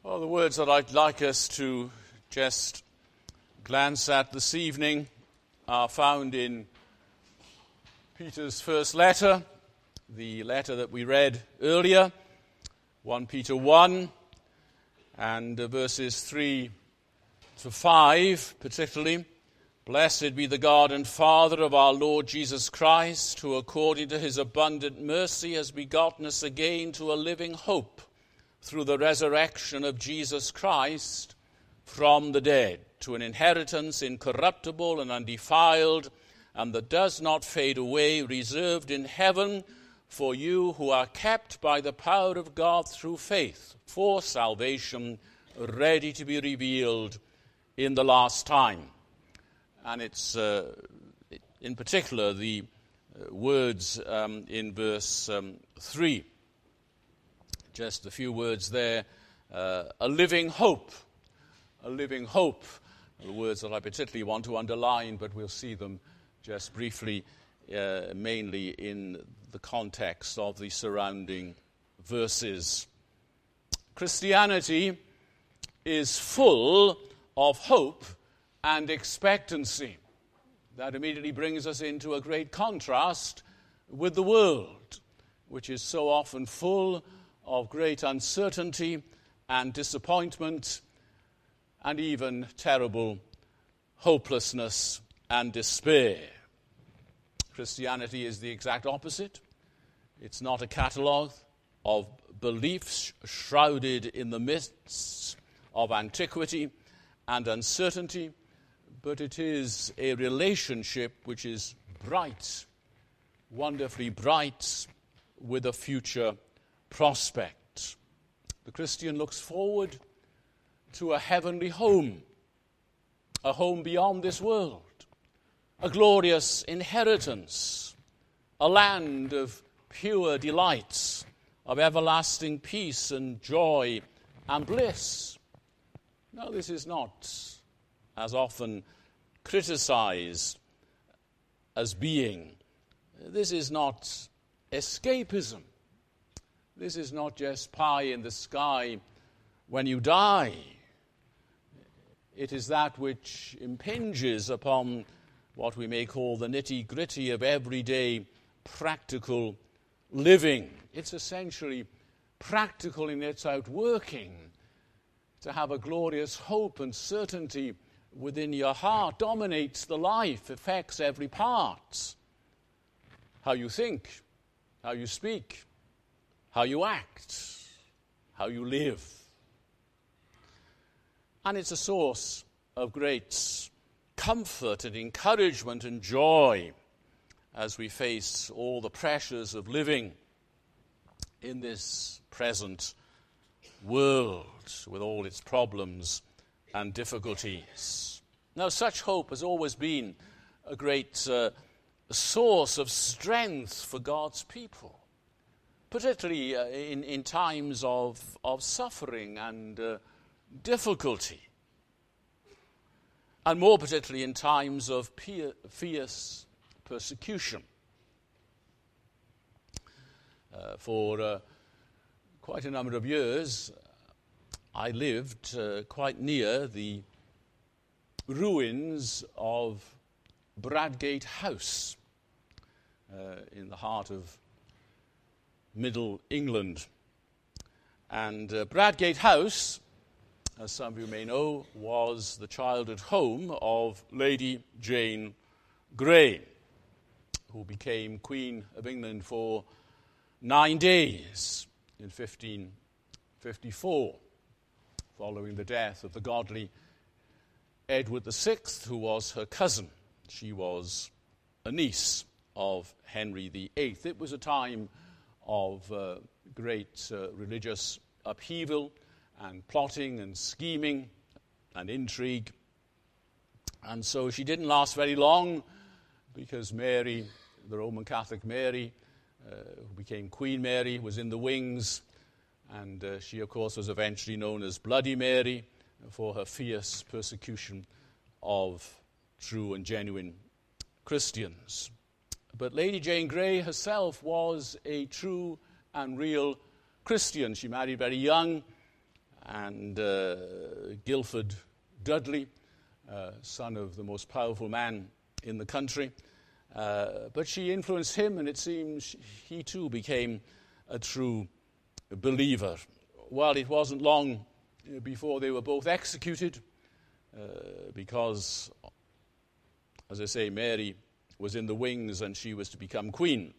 Well, the words that I'd like us to just glance at this evening are found in Peter's first letter, the letter that we read earlier, 1 Peter 1, and verses 3 to 5 particularly. Blessed be the God and Father of our Lord Jesus Christ, who according to his abundant mercy has begotten us again to a living hope through the resurrection of Jesus Christ from the dead, to an inheritance incorruptible and undefiled, and that does not fade away, reserved in heaven for you who are kept by the power of God through faith, for salvation, ready to be revealed in the last time. And it's in particular the words in verse 3. Just a few words there. A living hope. A living hope. The words that I particularly want to underline, but we'll see them just briefly, mainly in the context of the surrounding verses. Christianity is full of hope and expectancy. That immediately brings us into a great contrast with the world, which is so often full of great uncertainty and disappointment and even terrible hopelessness and despair. Christianity is the exact opposite. It's not a catalogue of beliefs shrouded in the mists of antiquity and uncertainty, but it is a relationship which is bright, wonderfully bright, with a future prospect. The Christian looks forward to a heavenly home, a home beyond this world, a glorious inheritance, a land of pure delights, of everlasting peace and joy and bliss. No, this is not, as often criticized as being. This is not escapism. This is not just pie in the sky when you die. It is that which impinges upon what we may call the nitty-gritty of everyday practical living. It's essentially practical in its outworking. To have a glorious hope and certainty within your heart dominates the life, affects every part. How you think, how you speak, how you act, how you live. And it's a source of great comfort and encouragement and joy as we face all the pressures of living in this present world with all its problems and difficulties. Now, such hope has always been a great source of strength for God's people, particularly in times of suffering and difficulty, and more particularly in times of fierce persecution. For quite a number of years, I lived quite near the ruins of Bradgate House in the heart of Middle England. And Bradgate House, as some of you may know, was the childhood home of Lady Jane Grey, who became Queen of England for 9 days in 1554, following the death of the godly Edward VI, who was her cousin. She was a niece of Henry VIII. It was a time of great religious upheaval and plotting and scheming and intrigue. And so she didn't last very long, because Mary, the Roman Catholic Mary, who became Queen Mary, was in the wings, and she, of course, was eventually known as Bloody Mary for her fierce persecution of true and genuine Christians. But Lady Jane Grey herself was a true and real Christian. She married very young, and Guildford Dudley, son of the most powerful man in the country. But she influenced him, and it seems he too became a true believer. Well, it wasn't long before they were both executed, because, as I say, Mary was in the wings and she was to become queen.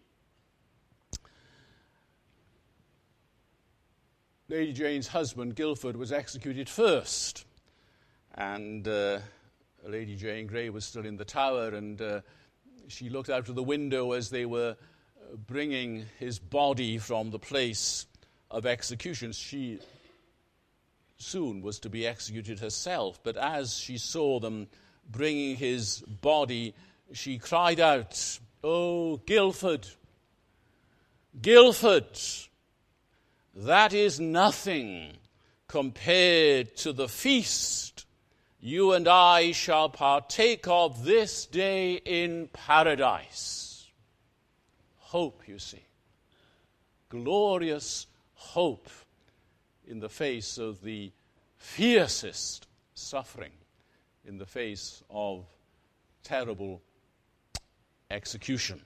Lady Jane's husband, Guildford, was executed first, and Lady Jane Grey was still in the Tower, and she looked out of the window as they were bringing his body from the place of execution. She soon was to be executed herself, but as she saw them bringing his body, she cried out, "Oh, Guildford, Guildford, that is nothing compared to the feast you and I shall partake of this day in paradise." Hope, you see. Glorious hope in the face of the fiercest suffering, in the face of terrible execution.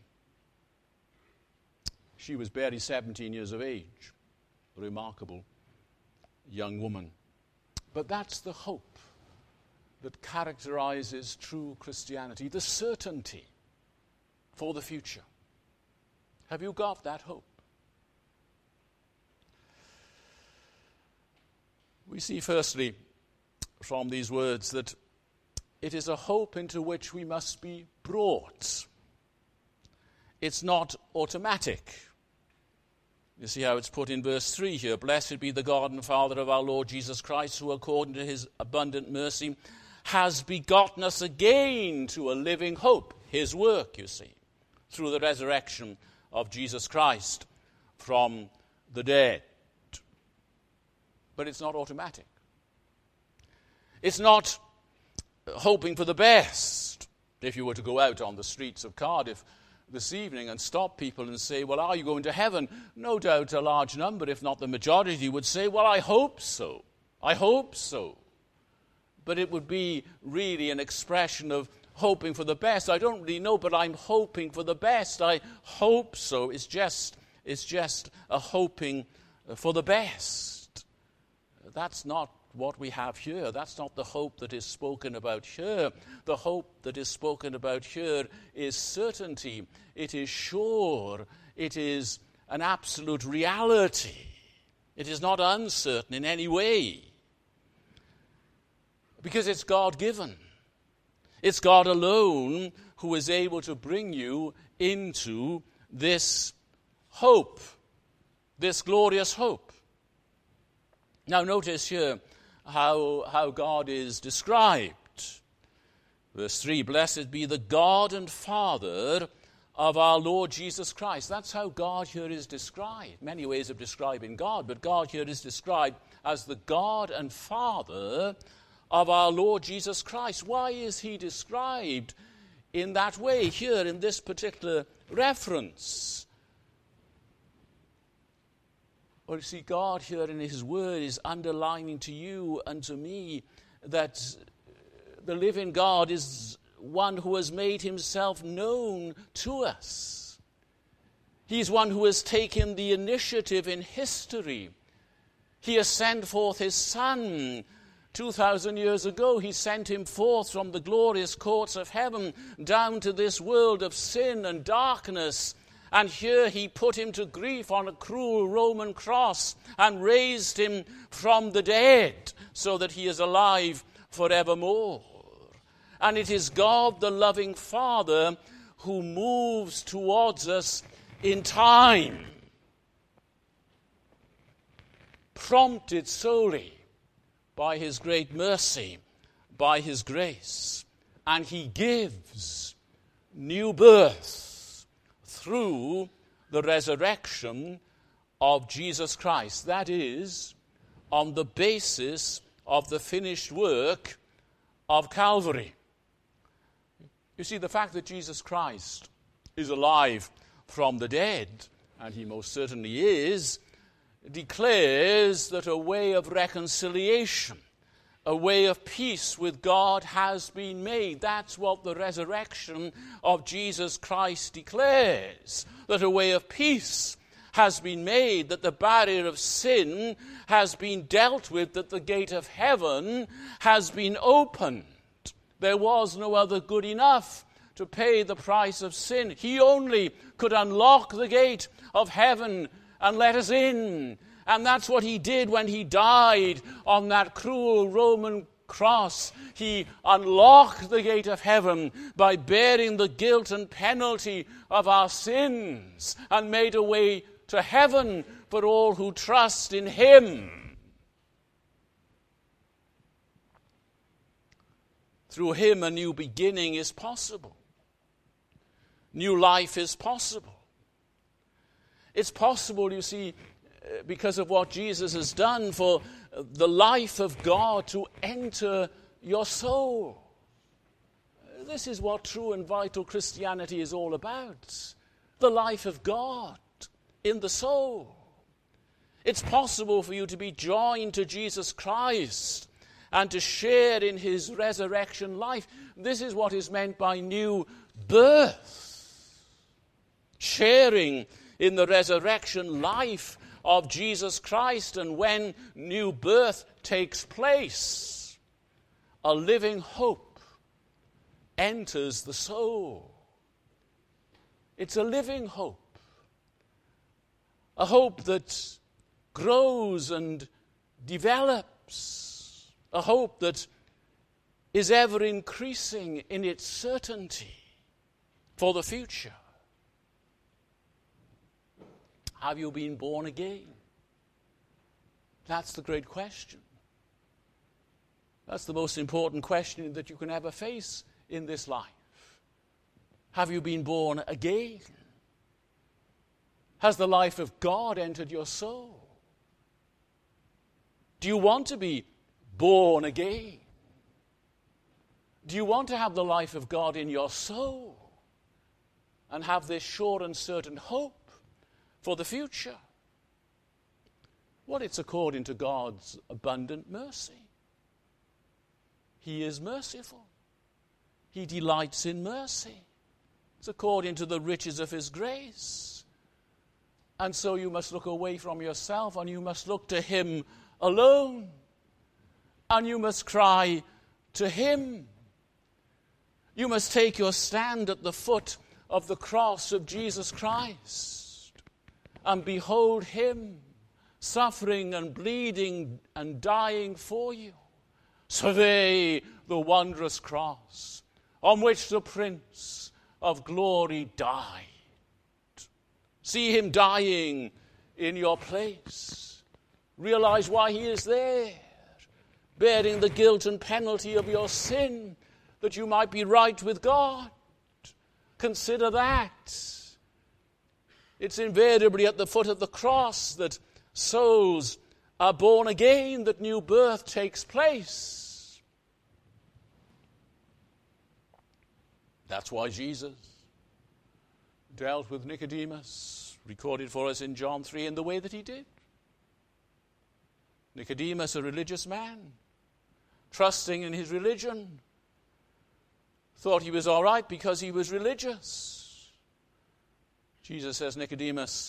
She was barely 17 years of age, a remarkable young woman. But that's the hope that characterizes true Christianity, the certainty for the future. Have you got that hope? We see firstly from these words that it is a hope into which we must be brought. It's not automatic. You see how it's put in verse 3 here. "Blessed be the God and Father of our Lord Jesus Christ, who according to his abundant mercy has begotten us again to a living hope." His work, you see, through the resurrection of Jesus Christ from the dead. But it's not automatic. It's not hoping for the best. If you were to go out on the streets of Cardiff this evening and stop people and say, "Well, are you going to heaven?" No doubt a large number, if not the majority, would say, "Well, I hope so. I hope so." But it would be really an expression of hoping for the best. I don't really know, but I'm hoping for the best. I hope so. It's just a hoping for the best. That's not what we have here. That's not the hope that is spoken about here. The hope that is spoken about here is certainty. It is sure. It is an absolute reality. It is not uncertain in any way. Because it's God-given. It's God alone who is able to bring you into this hope, this glorious hope. Now notice here how God is described. Verse 3, "Blessed be the God and Father of our Lord Jesus Christ." That's how God here is described. Many ways of describing God, but God here is described as the God and Father of our Lord Jesus Christ. Why is he described in that way here in this particular reference? Well, you see, God here in his word is underlining to you and to me that the living God is one who has made himself known to us. He's one who has taken the initiative in history. He has sent forth his Son. 2,000 years ago, he sent him forth from the glorious courts of heaven down to this world of sin and darkness. And here he put him to grief on a cruel Roman cross and raised him from the dead so that he is alive forevermore. And it is God, the loving Father, who moves towards us in time, prompted solely by his great mercy, by his grace. And he gives new birth through the resurrection of Jesus Christ. That is, on the basis of the finished work of Calvary. You see, the fact that Jesus Christ is alive from the dead, and he most certainly is, declares that a way of reconciliation, a way of peace with God has been made. That's what the resurrection of Jesus Christ declares, that a way of peace has been made, that the barrier of sin has been dealt with, that the gate of heaven has been opened. There was no other good enough to pay the price of sin. He only could unlock the gate of heaven and let us in. And that's what he did when he died on that cruel Roman cross. He unlocked the gate of heaven by bearing the guilt and penalty of our sins and made a way to heaven for all who trust in him. Through him, a new beginning is possible. New life is possible. It's possible, you see, because of what Jesus has done, for the life of God to enter your soul. This is what true and vital Christianity is all about. The life of God in the soul. It's possible for you to be joined to Jesus Christ and to share in his resurrection life. This is what is meant by new birth. Sharing in the resurrection life of Jesus Christ. And when new birth takes place, a living hope enters the soul. It's a living hope. A hope that grows and develops. A hope that is ever increasing in its certainty for the future. Have you been born again? That's the great question. That's the most important question that you can ever face in this life. Have you been born again? Has the life of God entered your soul? Do you want to be born again? Do you want to have the life of God in your soul and have this sure and certain hope for the future? Well, it's according to God's abundant mercy. He is merciful. He delights in mercy. It's according to the riches of his grace. And so you must look away from yourself and you must look to him alone. And you must cry to him. You must take your stand at the foot of the cross of Jesus Christ and behold him suffering and bleeding and dying for you. Survey the wondrous cross on which the Prince of Glory died. See him dying in your place. Realize why he is there, bearing the guilt and penalty of your sin, that you might be right with God. Consider that. It's invariably at the foot of the cross that souls are born again, that new birth takes place. That's why Jesus dealt with Nicodemus, recorded for us in John 3, in the way that he did. Nicodemus, a religious man, trusting in his religion, thought he was all right because he was religious. Jesus says, Nicodemus,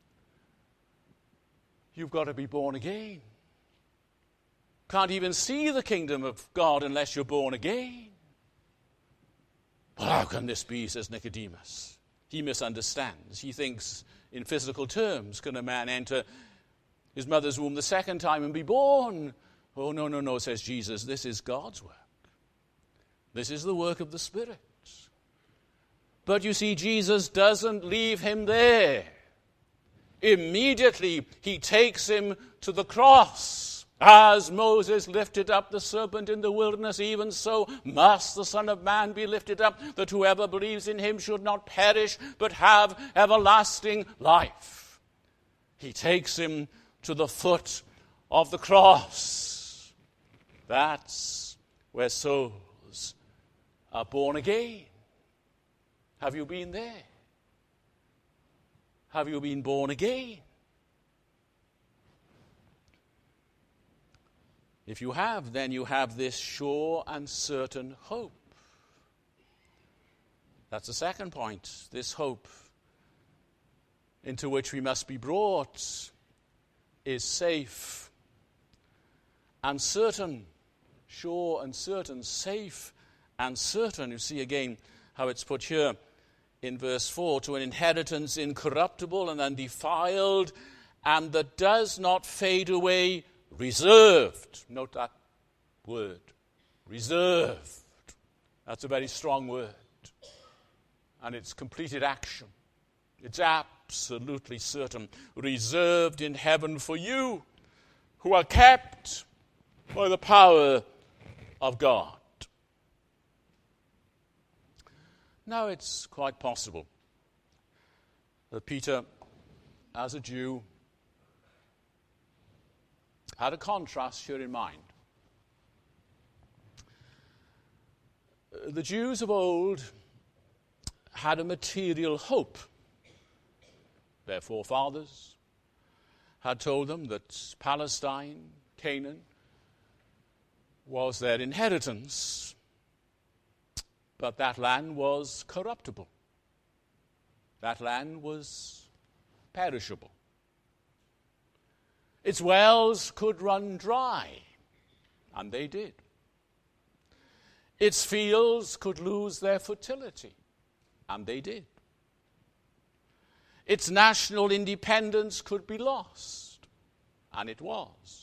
you've got to be born again. Can't even see the kingdom of God unless you're born again. Well, how can this be, says Nicodemus. He misunderstands. He thinks in physical terms. Can a man enter his mother's womb the second time and be born? Oh, no, says Jesus. This is God's work. This is the work of the Spirit. But you see, Jesus doesn't leave him there. Immediately, he takes him to the cross. As Moses lifted up the serpent in the wilderness, even so must the Son of Man be lifted up, that whoever believes in him should not perish, but have everlasting life. He takes him to the foot of the cross. That's where souls are born again. Have you been there? Have you been born again? If you have, then you have this sure and certain hope. That's the second point. This hope into which we must be brought is safe and certain. Sure and certain, safe and certain. You see again how it's put here in verse 4, to an inheritance incorruptible and undefiled, and that does not fade away, reserved. Note that word, reserved. That's a very strong word. And it's completed action. It's absolutely certain. Reserved in heaven for you, who are kept by the power of God. Now it's quite possible that Peter, as a Jew, had a contrast here in mind. The Jews of old had a material hope. Their forefathers had told them that Palestine, Canaan, was their inheritance, but that land was corruptible. That land was perishable. Its wells could run dry, and they did. Its fields could lose their fertility, and they did. Its national independence could be lost, and it was.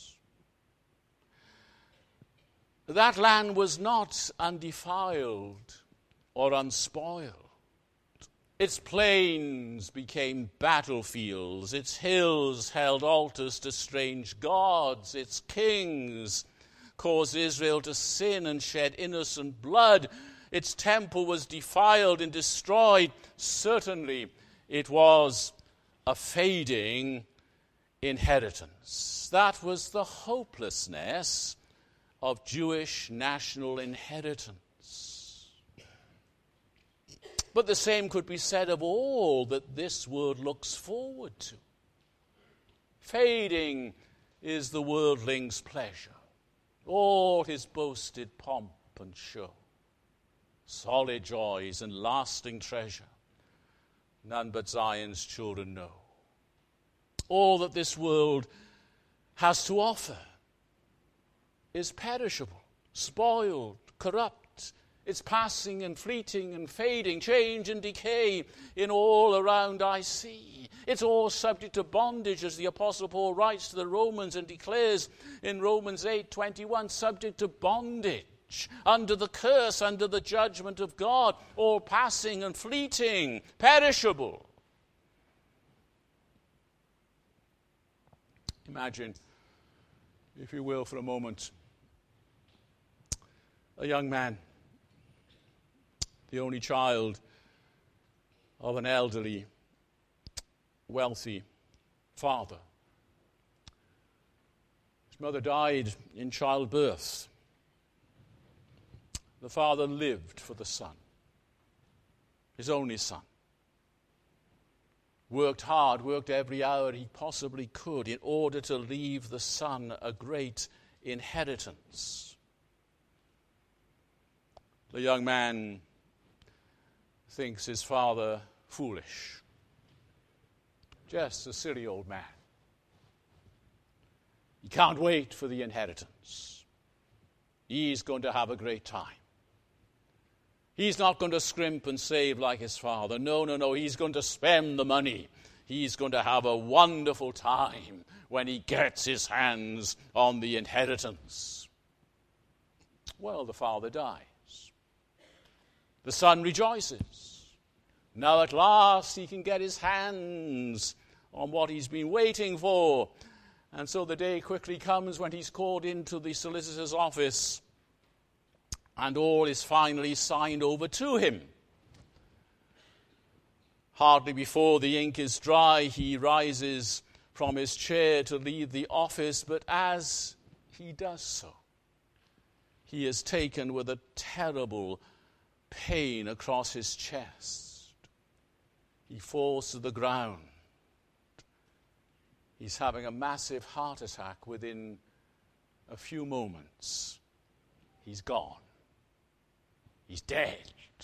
That land was not undefiled or unspoiled. Its plains became battlefields. Its hills held altars to strange gods. Its kings caused Israel to sin and shed innocent blood. Its temple was defiled and destroyed. Certainly, it was a fading inheritance. That was the hopelessness of Jewish national inheritance. But the same could be said of all that this world looks forward to. Fading is the worldling's pleasure, all his boasted pomp and show. Solid joys and lasting treasure, none but Zion's children know. All that this world has to offer is perishable, spoiled, corrupt. It's passing and fleeting and fading, change and decay in all around I see. It's all subject to bondage, as the Apostle Paul writes to the Romans and declares in Romans 8:21, subject to bondage, under the curse, under the judgment of God, all passing and fleeting, perishable. Imagine, if you will, for a moment, a young man, the only child of an elderly, wealthy father. His mother died in childbirth. The father lived for the son, his only son. Worked hard, worked every hour he possibly could in order to leave the son a great inheritance. The young man thinks his father foolish, just a silly old man. He can't wait for the inheritance. He's going to have a great time. He's not going to scrimp and save like his father. No. He's going to spend the money. He's going to have a wonderful time when he gets his hands on the inheritance. Well, the father dies. The son rejoices. Now at last he can get his hands on what he's been waiting for. And so the day quickly comes when he's called into the solicitor's office and all is finally signed over to him. Hardly before the ink is dry, he rises from his chair to leave the office, but as he does so, he is taken with a terrible pain across his chest. He falls to the ground. He's having a massive heart attack within a few moments, he's gone. He's dead.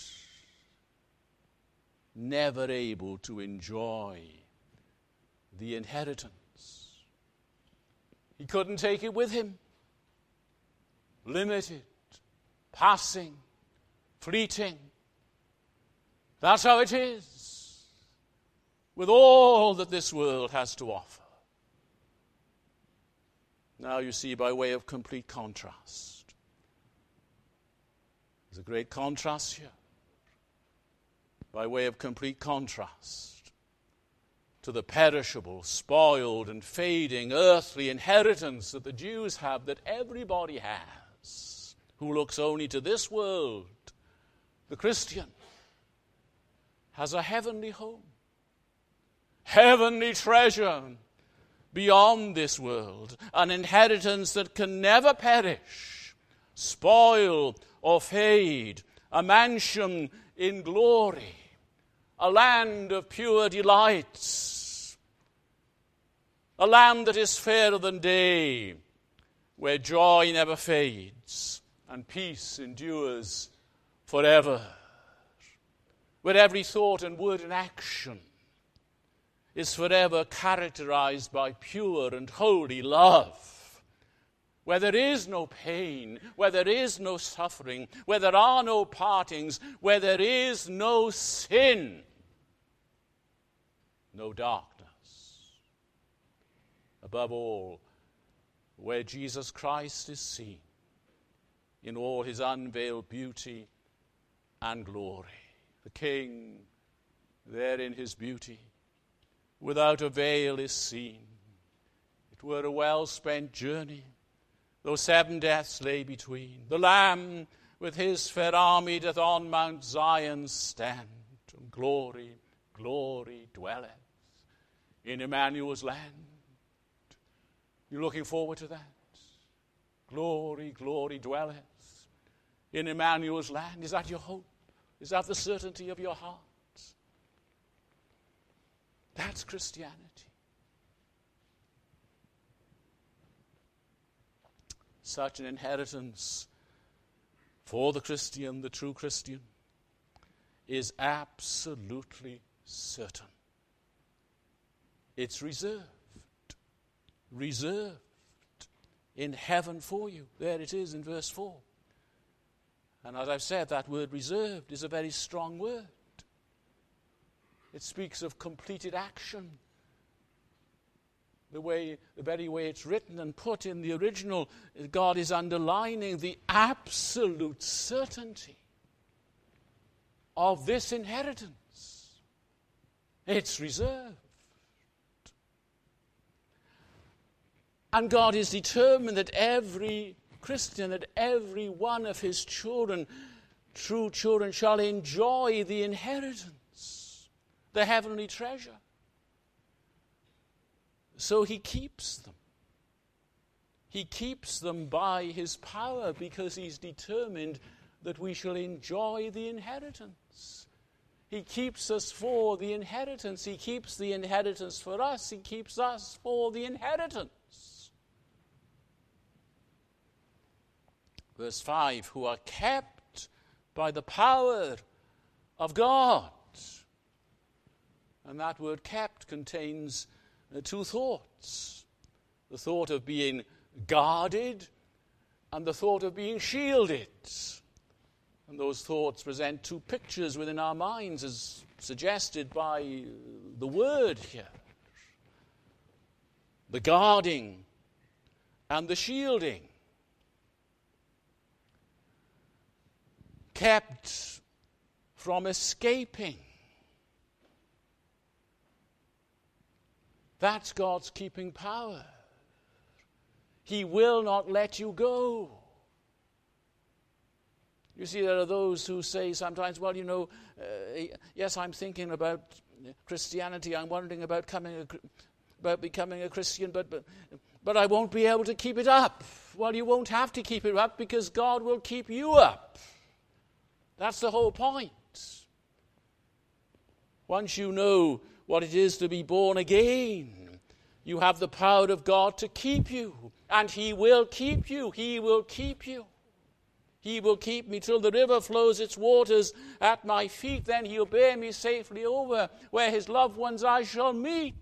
Never able to enjoy the inheritance. He couldn't take it with him. Limited, passing, fleeting. That's how it is with all that this world has to offer. Now you see, by way of complete contrast, there's a great contrast here. By way of complete contrast to the perishable, spoiled, and fading earthly inheritance that the Jews have, that everybody has, who looks only to this world. The Christian has a heavenly home, heavenly treasure beyond this world, an inheritance that can never perish, spoil, or fade, a mansion in glory, a land of pure delights, a land that is fairer than day, where joy never fades and peace endures forever, where every thought and word and action is forever characterized by pure and holy love, where there is no pain, where there is no suffering, where there are no partings, where there is no sin, no darkness. Above all, where Jesus Christ is seen in all his unveiled beauty and glory. The King, there in his beauty, without a veil is seen. It were a well-spent journey, though 7 deaths lay between. The Lamb with his fair army doth on Mount Zion stand, and glory, glory dwelleth in Emmanuel's land. You looking forward to that? Glory, glory dwelleth in Emmanuel's land. Is that your hope? Is that the certainty of your heart? That's Christianity. Such an inheritance for the Christian, the true Christian, is absolutely certain. It's reserved in heaven for you. There it is in verse 4. And as I've said, that word reserved is a very strong word. It speaks of completed action. The very way it's written and put in the original, God is underlining the absolute certainty of this inheritance. It's reserved. And God is determined that every Christian, that every one of his children, true children, shall enjoy the inheritance, the heavenly treasure. So he keeps them. He keeps them by his power because he's determined that we shall enjoy the inheritance. He keeps us for the inheritance. He keeps the inheritance for us. He keeps us for the inheritance. Verse 5, who are kept by the power of God. And that word kept contains two thoughts. The thought of being guarded and the thought of being shielded. And those thoughts present two pictures within our minds as suggested by the word here. The guarding and the shielding. Kept from escaping. That's God's keeping power. He will not let you go. You see, there are those who say sometimes, well, yes, I'm thinking about Christianity. I'm wondering about becoming a Christian, but I won't be able to keep it up. Well, you won't have to keep it up because God will keep you up. That's the whole point. Once you know what it is to be born again, You have the power of God to keep you, and he will keep you. He will keep you. He will keep me till the river flows its waters at my feet. Then he'll bear me safely over where his loved ones I shall meet.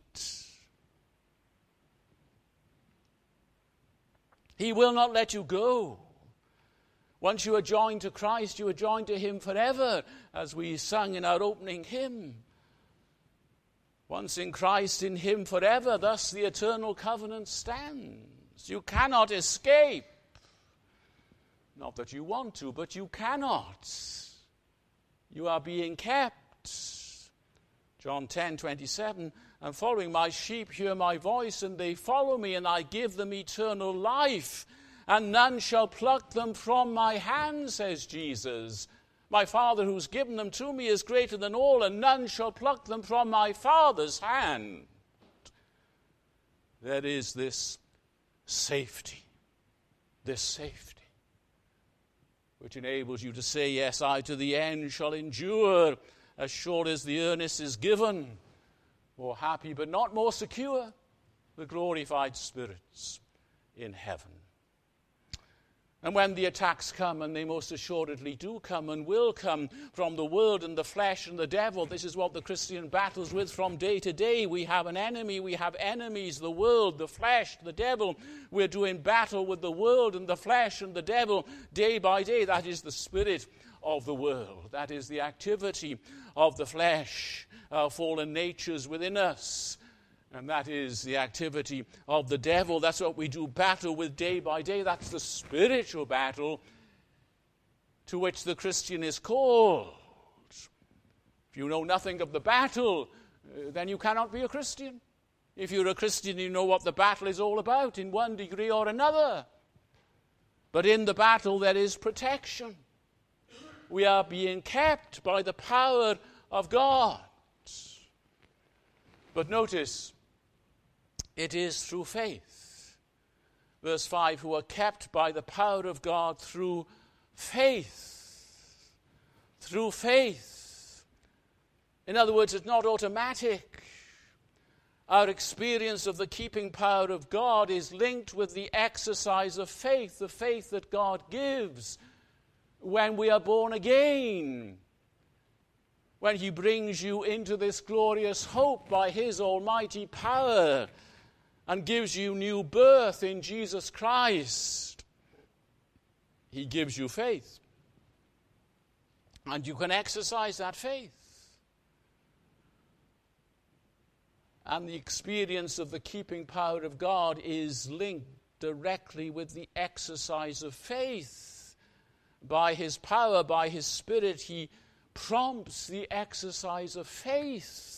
He will not let you go. Once you are joined to Christ, you are joined to him forever, as we sang in our opening hymn. Once in Christ, in him forever, thus the eternal covenant stands. You cannot escape. Not that you want to, but you cannot. You are being kept. John 10:27, and following my sheep hear my voice, and they follow me, and I give them eternal life, and none shall pluck them from my hand, says Jesus. My Father who's given them to me is greater than all, and none shall pluck them from my Father's hand. There is this safety, which enables you to say, yes, I to the end shall endure, as sure as the earnest is given. More happy, but not more secure, the glorified spirits in heaven. And when the attacks come, and they most assuredly do come and will come from the world and the flesh and the devil, this is what the Christian battles with from day to day. We have an enemy, we have enemies, the world, the flesh, the devil. We're doing battle with the world and the flesh and the devil day by day. That is the spirit of the world. That is the activity of the flesh, our fallen natures within us. And that is the activity of the devil. That's what we do battle with day by day. That's the spiritual battle to which the Christian is called. If you know nothing of the battle, then you cannot be a Christian. If you're a Christian, you know what the battle is all about in one degree or another. But in the battle there is protection. We are being kept by the power of God. But notice, it is through faith. Verse 5, who are kept by the power of God through faith. Through faith. In other words, it's not automatic. Our experience of the keeping power of God is linked with the exercise of faith, the faith that God gives when we are born again. When he brings you into this glorious hope by his almighty power and gives you new birth in Jesus Christ, he gives you faith. And you can exercise that faith. And the experience of the keeping power of God is linked directly with the exercise of faith. By his power, by his Spirit, he prompts the exercise of faith.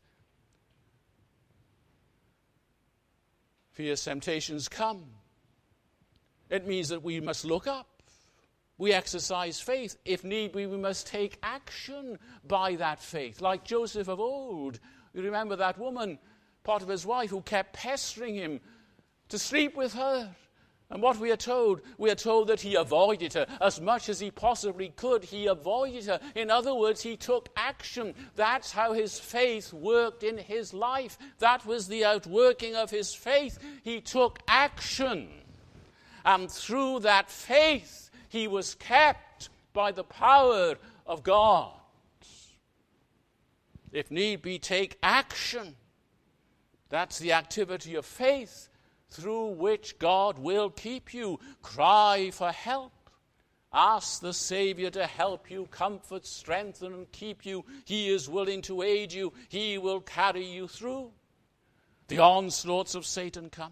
Fierce temptations come. It means that we must look up. We exercise faith. If need be, we must take action by that faith. Like Joseph of old. You remember that woman, Potiphar's wife, who kept pestering him to sleep with her. And what we are told that he avoided her as much as he possibly could. He avoided her. In other words, he took action. That's how his faith worked in his life. That was the outworking of his faith. He took action. And through that faith, he was kept by the power of God. If need be, take action. That's the activity of faith, through which God will keep you. Cry for help. Ask the Savior to help you, comfort, strengthen, and keep you. He is willing to aid you. He will carry you through. The onslaughts of Satan come.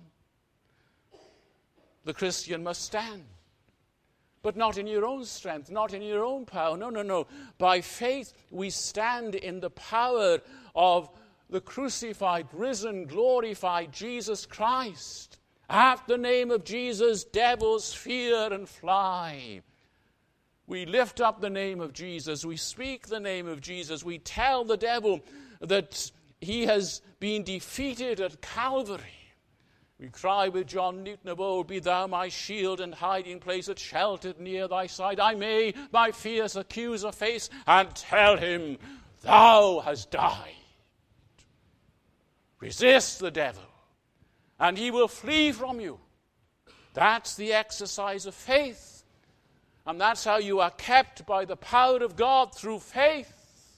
The Christian must stand. But not in your own strength, not in your own power. No. By faith, we stand in the power of the crucified, risen, glorified Jesus Christ. At the name of Jesus, devils fear and fly. We lift up the name of Jesus. We speak the name of Jesus. We tell the devil that he has been defeated at Calvary. We cry with John Newton of old, be thou my shield and hiding place, that sheltered near thy side I may my fierce accuser face, and tell him, thou hast died. Resist the devil, and he will flee from you. That's the exercise of faith. And that's how you are kept by the power of God, through faith.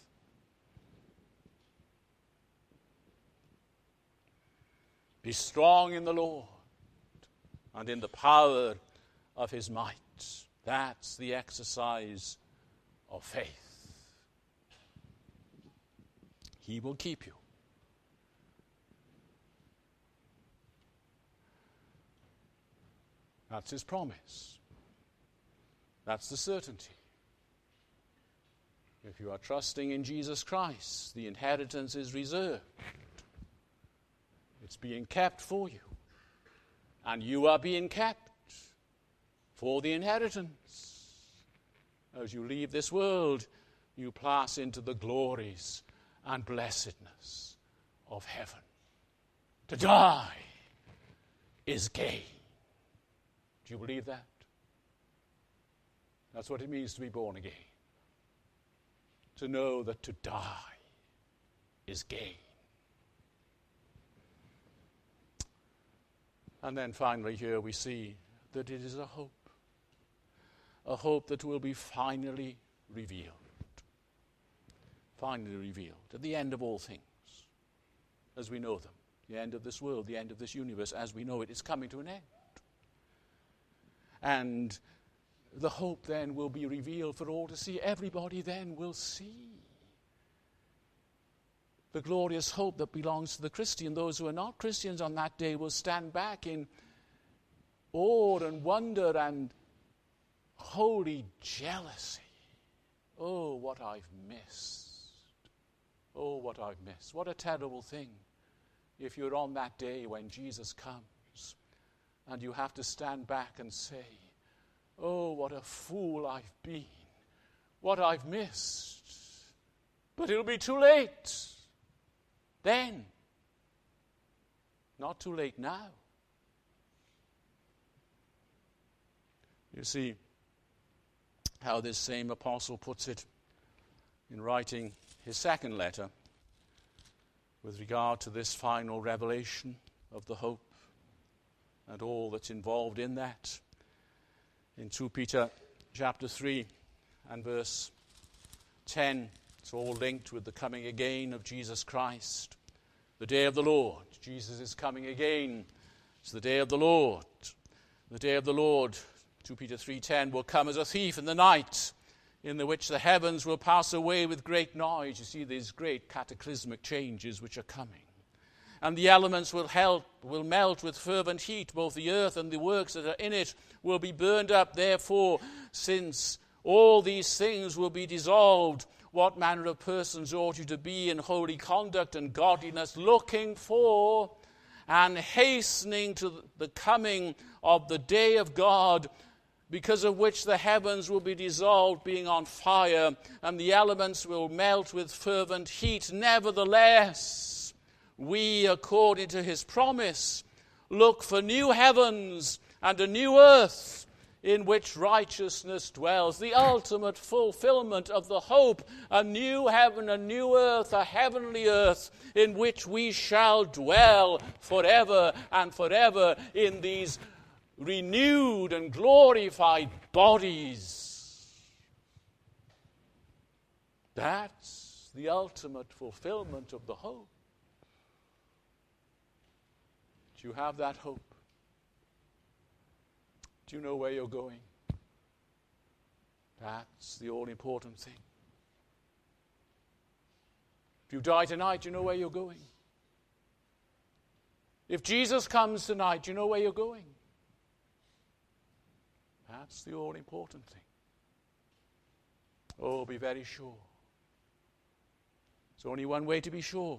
Be strong in the Lord and in the power of his might. That's the exercise of faith. He will keep you. That's his promise. That's the certainty. If you are trusting in Jesus Christ, the inheritance is reserved. It's being kept for you. And you are being kept for the inheritance. As you leave this world, you pass into the glories and blessedness of heaven. To die is gain. Do you believe that? That's what it means to be born again. To know that to die is gain. And then finally here we see that it is a hope that will be finally revealed. Finally revealed at the end of all things, as we know them. The end of this world, the end of this universe, as we know it, is coming to an end. And the hope then will be revealed for all to see. Everybody then will see the glorious hope that belongs to the Christian. Those who are not Christians on that day will stand back in awe and wonder and holy jealousy. Oh, what I've missed. Oh, what I've missed. What a terrible thing if you're on that day when Jesus comes and you have to stand back and say, oh, what a fool I've been. What I've missed. But it'll be too late then. Not too late now. You see how this same apostle puts it in writing his second letter with regard to this final revelation of the hope and all that's involved in that. In 2 Peter chapter 3 and verse 10, it's all linked with the coming again of Jesus Christ. The day of the Lord. Jesus is coming again. It's the day of the Lord. The day of the Lord, 2 Peter 3:10, will come as a thief in the night, in the which the heavens will pass away with great noise. You see these great cataclysmic changes which are coming. And the elements will melt with fervent heat. Both the earth and the works that are in it will be burned up. Therefore, since all these things will be dissolved, what manner of persons ought you to be in holy conduct and godliness, looking for and hastening to the coming of the day of God, because of which the heavens will be dissolved, being on fire, and the elements will melt with fervent heat. Nevertheless, we, according to his promise, look for new heavens and a new earth in which righteousness dwells. The ultimate fulfillment of the hope, a new heaven, a new earth, a heavenly earth in which we shall dwell forever and forever in these renewed and glorified bodies. That's the ultimate fulfillment of the hope. Do you have that hope? Do you know where you're going? That's the all-important thing. If you die tonight, do you know where you're going? If Jesus comes tonight, do you know where you're going? That's the all-important thing. Oh, be very sure. There's only one way to be sure.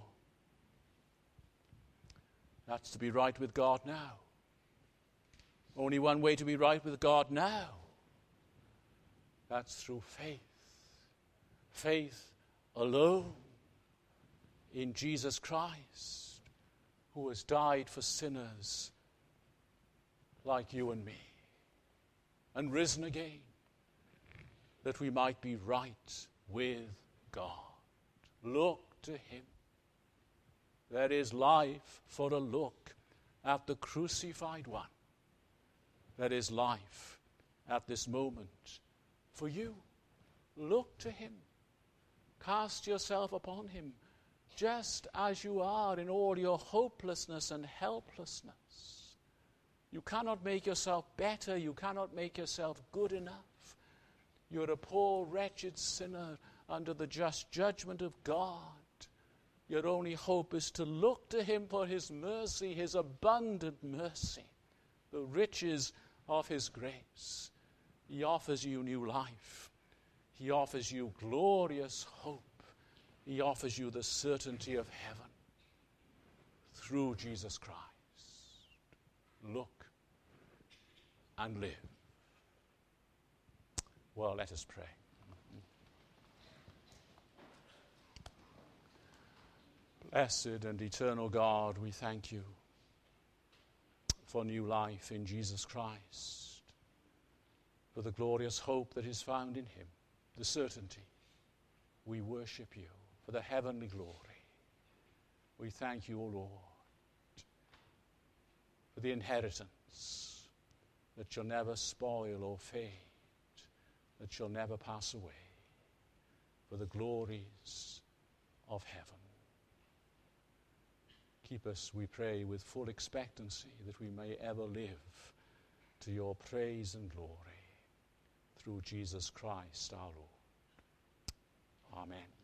That's to be right with God now. Only one way to be right with God now. That's through faith. Faith alone in Jesus Christ, who has died for sinners like you and me, and risen again, that we might be right with God. Look to him. There is life for a look at the crucified one. There is life at this moment for you. Look to him. Cast yourself upon him, just as you are in all your hopelessness and helplessness. You cannot make yourself better. You cannot make yourself good enough. You're a poor, wretched sinner under the just judgment of God. Your only hope is to look to him for his mercy, his abundant mercy, the riches of his grace. He offers you new life. He offers you glorious hope. He offers you the certainty of heaven through Jesus Christ. Look and live. Well, let us pray. Blessed and eternal God, we thank you for new life in Jesus Christ, for the glorious hope that is found in him, the certainty. We worship you for the heavenly glory. We thank you, O Lord, for the inheritance that shall never spoil or fade, that shall never pass away, for the glories of heaven. Keep us, we pray, with full expectancy that we may ever live to your praise and glory through Jesus Christ our Lord. Amen.